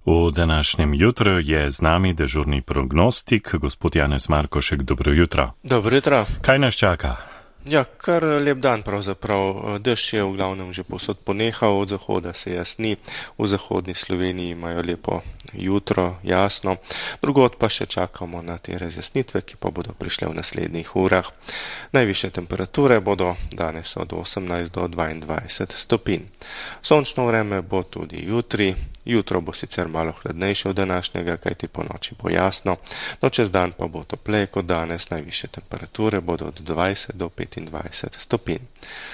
V današnjem jutru je z nami dežurni prognostik, gospod Janez Markošek, dobro jutro. Dobro jutro. Kaj nas čaka? Ja, kar lep dan pravzaprav. Dež je v glavnem že povsod ponehal, od zahoda se jasni, v zahodni Sloveniji imajo lepo jutro, jasno. Drugod pa še čakamo na te razjasnitve, ki pa bodo prišle v naslednjih urah. Najvišje temperature bodo danes od 18 do 22 stopinj. Sončno vreme bo tudi jutri. Jutro bo sicer malo hladnejše od današnjega, kajti po noči bo jasno, no čez dan pa bo topleje kot danes, najvišje temperature bodo od 20 do 25 stopinj.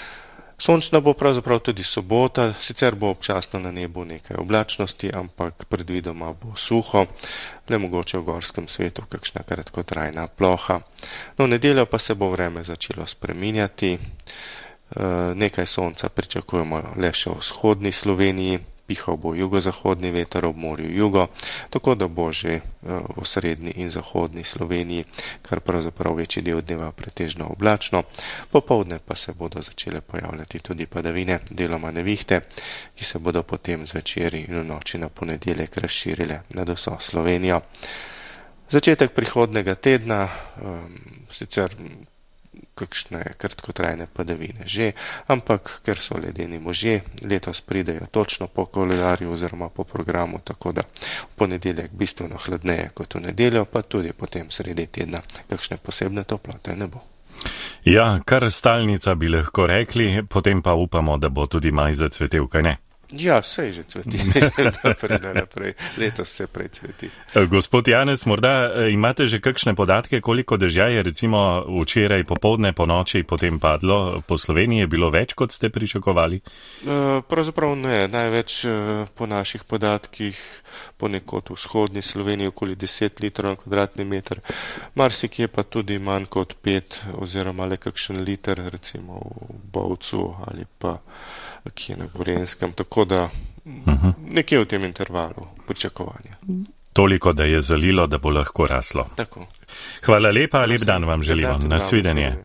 Sončna bo pravzaprav tudi sobota, sicer bo občasno na nebu nekaj oblačnosti, ampak predvidoma bo suho, le mogoče v gorskem svetu kakšna kratkotrajna ploha. No, v nedeljo pa se bo vreme začelo spreminjati, nekaj sonca pričakujemo le še v vzhodni Sloveniji, pihal bo jugozahodni veter ob morju jugo, tako da bo že v srednji in zahodni Sloveniji kar pravzaprav večji del dneva pretežno oblačno, popoldne pa se bodo začele pojavljati tudi padavine, deloma nevihte, ki se bodo potem zvečer in v noči na ponedeljek razširile nad vso Slovenijo. Začetek prihodnega tedna, sicer kakšne kratkotrajne padavine že, ampak ker so ledeni možje, letos pridejo točno po koledarju oziroma po programu, tako da v ponedeljek bistveno hladneje kot v nedeljo, pa tudi potem sredi tedna kakšne posebne toplote ne bo. Ja, kar stalnica bi lahko rekli, potem pa upamo, da bo tudi maj zacvetel, kaj ne? Ja, sej že cveti, naprej. Letos se prej cveti. Gospod Janez, morda imate že kakšne podatke, koliko dežja je recimo včeraj popoldne po noči potem padlo po Sloveniji, je bilo več, kot ste pričakovali? Pravzaprav ne, največ po naših podatkih ponekod v vzhodni Sloveniji okoli 10 litrov na kvadratni meter, marsikje pa tudi manj kot 5 oziroma le kakšen liter, recimo v Bovcu ali pa kje na Gorenjskem, tako da nekje v tem intervalu pričakovanja. Toliko, da je zalilo, da bo lahko raslo. Tako. Hvala lepa, lep dan vam želimo. Nasvidenje.